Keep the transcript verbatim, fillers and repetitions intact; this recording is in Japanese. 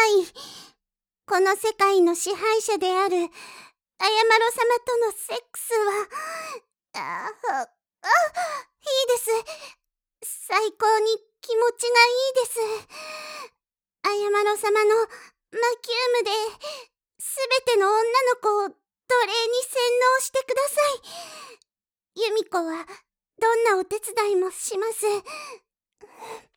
い。この世界の支配者であるあやまろ様とのセックスは、あ、あ、あ、いいです。最高に気持ちがいいです。あやまろ様のマキュームで、すべての女の子を奴隷に洗脳してください。由美子は、どんなお手伝いもします。